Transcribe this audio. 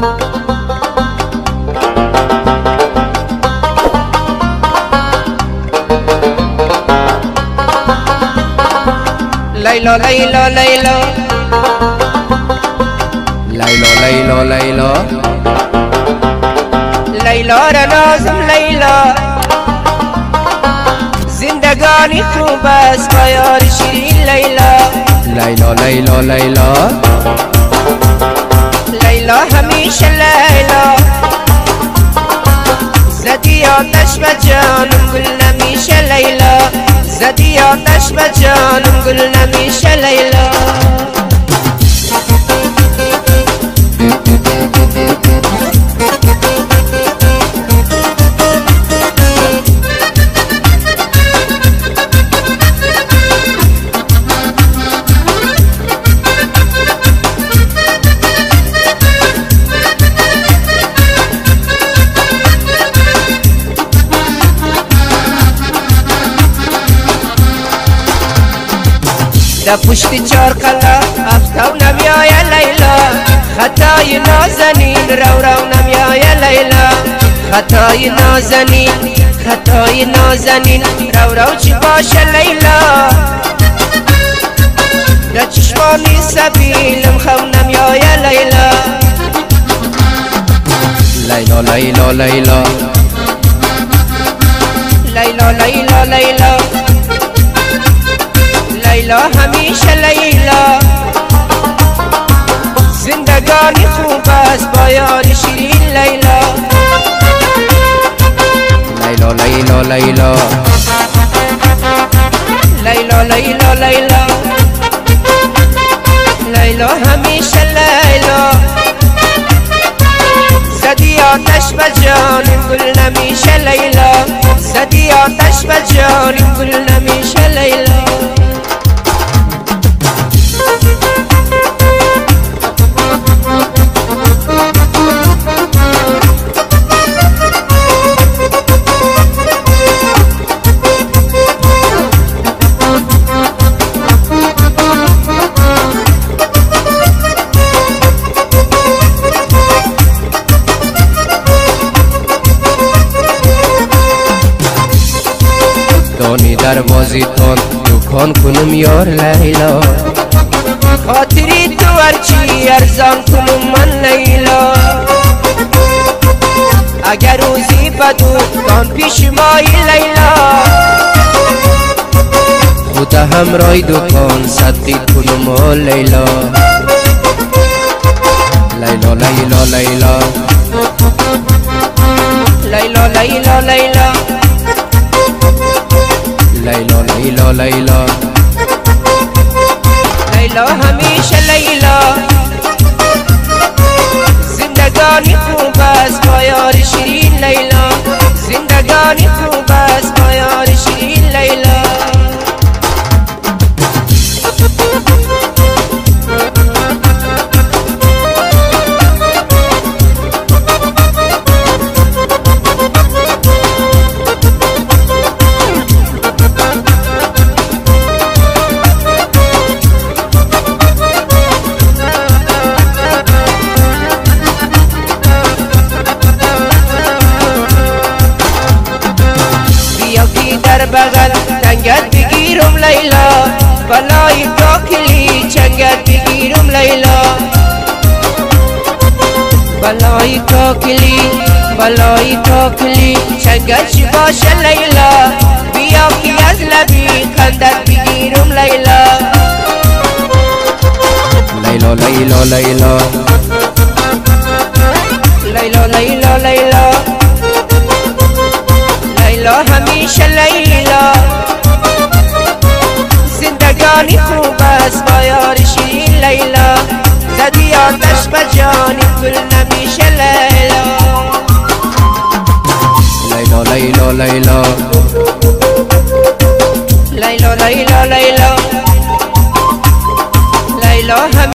ليلى ليلى ليلى ليلى ليلى ليلى ليلى را نازم ليلى زندگانی خوب است با یار شیرین لیلا لیلا لیلا لیلا لیلا همیشه لیلا زدی آتش به جانم گل نمیشه لیلا زدی آتش به جانم گل نمیشه لیلا در پشت چار قلا افتاو نمیای لیلا خطای نازنین رو رو نمیای لیلا خطای نازنین رو رو چی باشه لیلا در چشمانی سبیلم خو نمیای لیلا لیلا لیلا لیلا لیلا لیلا لیلا لیلا همیشه لیلا زندگانی خوب است با یار شیرین لیلا لیلا لیلا لیلا لیلا لیلا لیلا لیلا همیشه لیلا زدی آتش به جانم گل نمیشه لیلا زدی آتش به جانم گل نمیشه لیلا دانی دروازی تان دکان کنم یار لیلا خاطری تو هرچی ارزان کنم من لیلا اگر روزی بدو کان پیش مای لیلا خود همراه دکان صدقی کنم لیلا لیلا لیلا لیلا لیلا لیلا لیلا لیلا لیلا لیلا لیلا همیشه لیلا زندگانی خوب است با یار شیرین لیلا زندگانی خوب است با یار شیرین لیلا بغل چنگت بگیرم لیلا بلای کاکلی چنگت بگیرم لیلا بلای کاکلی چنگت چی باشه لیلا بیا کی از لبی خندت بگیرم لیلا لیلا لیلا لیلا لیلا لیلا لیلا لیلا همیشه لیلا زندگانی خوب است با یار شیرین لیلا زدی آتش به جانی گل نمیشه لیلا لیلا لیلا لیلا لیلا لیلا لیلا لیلا